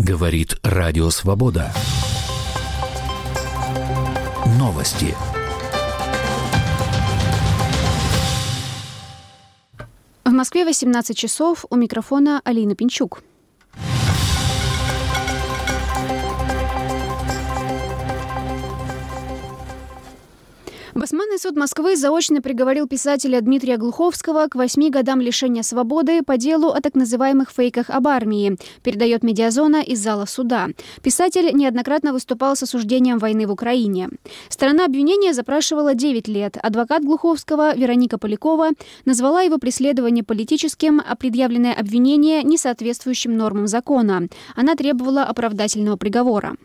Говорит Радио Свобода. Новости. В Москве 18 часов. У микрофона Алина Пинчук. Басманный суд Москвы заочно приговорил писателя Дмитрия Глуховского к 8 годам лишения свободы по делу о так называемых фейках об армии, передает «Медиазона» из зала суда. Писатель неоднократно выступал с осуждением войны в Украине. Сторона обвинения запрашивала 9 лет. Адвокат Глуховского Вероника Полякова назвала его преследование политическим, а предъявленное обвинение несоответствующим нормам закона. Она требовала оправдательного приговора.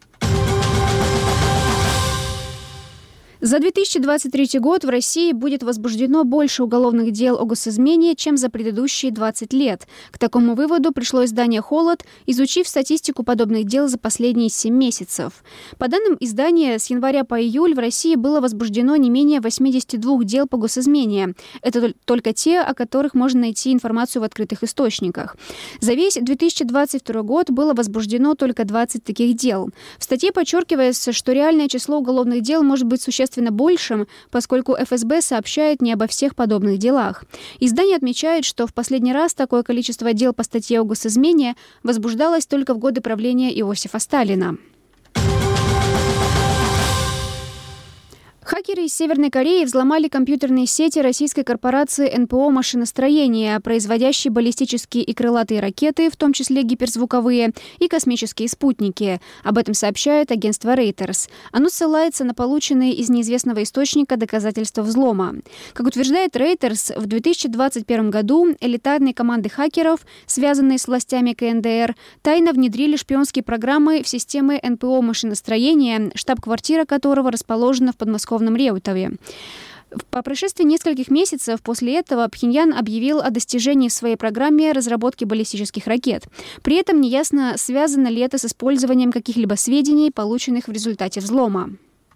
За 2023 год в России будет возбуждено больше уголовных дел о госизмене, чем за предыдущие 20 лет. К такому выводу пришло издание «Холод», изучив статистику подобных дел за последние 7 месяцев. По данным издания, с января по июль в России было возбуждено не менее 82 дел по госизмене. Это только те, о которых можно найти информацию в открытых источниках. За весь 2022 год было возбуждено только 20 таких дел. В статье подчеркивается, что реальное число уголовных дел может быть существенно большим, поскольку ФСБ сообщает не обо всех подобных делах. Издание отмечает, что в последний раз такое количество дел по статье о госизмене возбуждалось только в годы правления Иосифа Сталина. Хакеры из Северной Кореи взломали компьютерные сети российской корпорации НПО «Машиностроение», производящей баллистические и крылатые ракеты, в том числе гиперзвуковые, и космические спутники. Об этом сообщает агентство Reuters. Оно ссылается на полученные из неизвестного источника доказательства взлома. Как утверждает Reuters, в 2021 году элитарные команды хакеров, связанные с властями КНДР, тайно внедрили шпионские программы в системы НПО «Машиностроение», штаб-квартира которого расположена в подмосковном Реутове. По прошествии нескольких месяцев после этого Пхеньян объявил о достижении в своей программе разработки баллистических ракет. При этом неясно, связано ли это с использованием каких-либо сведений, полученных в результате взлома.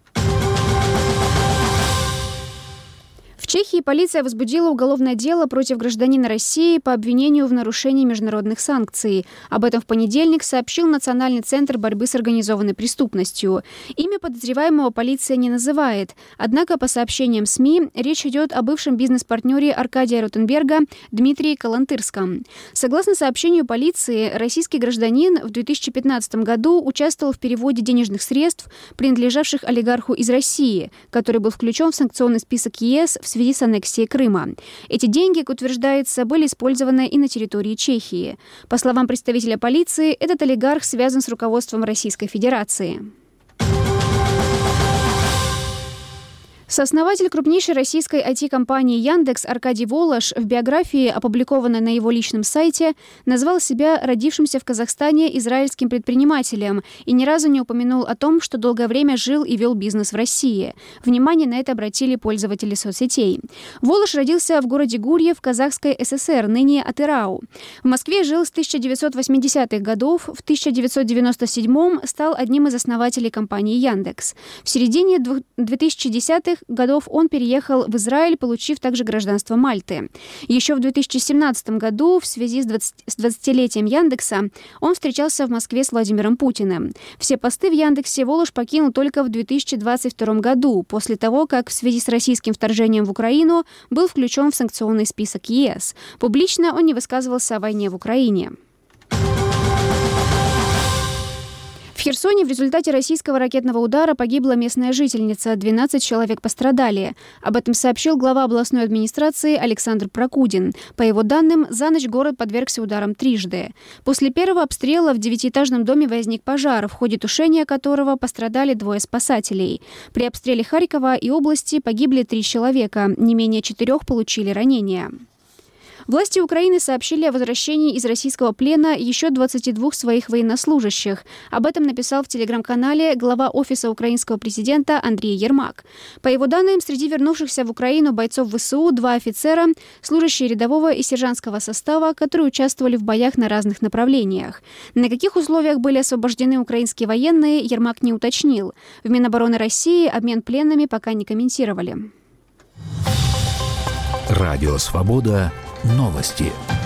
В Чехии полиция возбудила уголовное дело против гражданина России по обвинению в нарушении международных санкций. Об этом в понедельник сообщил Национальный центр борьбы с организованной преступностью. Имя подозреваемого полиция не называет. Однако, по сообщениям СМИ, речь идет о бывшем бизнес-партнере Аркадия Ротенберга Дмитрии Калантырском. Согласно сообщению полиции, российский гражданин в 2015 году участвовал в переводе денежных средств, принадлежавших олигарху из России, который был включен в санкционный список ЕС в связи с аннексией Крыма. Эти деньги, как утверждается, были использованы и на территории Чехии. По словам представителя полиции, этот олигарх связан с руководством Российской Федерации. Сооснователь крупнейшей российской IT-компании «Яндекс» Аркадий Волош в биографии, опубликованной на его личном сайте, назвал себя родившимся в Казахстане израильским предпринимателем и ни разу не упомянул о том, что долгое время жил и вел бизнес в России. Внимание на это обратили пользователи соцсетей. Волош родился в городе Гурьев в Казахской ССР, ныне Атырау. В Москве жил с 1980-х годов, в 1997-м стал одним из основателей компании «Яндекс». В середине 2010-х годов он переехал в Израиль, получив также гражданство Мальты. Еще в 2017 году, в связи с 20-летием Яндекса, он встречался в Москве с Владимиром Путиным. Все посты в Яндексе Волош покинул только в 2022 году, после того, как в связи с российским вторжением в Украину был включен в санкционный список ЕС. Публично он не высказывался о войне в Украине. В Херсоне в результате российского ракетного удара погибла местная жительница, 12 человек пострадали. Об этом сообщил глава областной администрации Александр Прокудин. По его данным, за ночь город подвергся ударам трижды. После первого обстрела в 9-этажном доме возник пожар, в ходе тушения которого пострадали 2 спасателей. При обстреле Харькова и области погибли 3 человека, не менее 4 получили ранения. Власти Украины сообщили о возвращении из российского плена еще 22 своих военнослужащих. Об этом написал в телеграм-канале глава Офиса украинского президента Андрей Ермак. По его данным, среди вернувшихся в Украину бойцов ВСУ 2 офицера, служащие рядового и сержантского состава, которые участвовали в боях на разных направлениях. На каких условиях были освобождены украинские военные, Ермак не уточнил. В Минобороны России обмен пленными пока не комментировали. Радио «Свобода». Новости.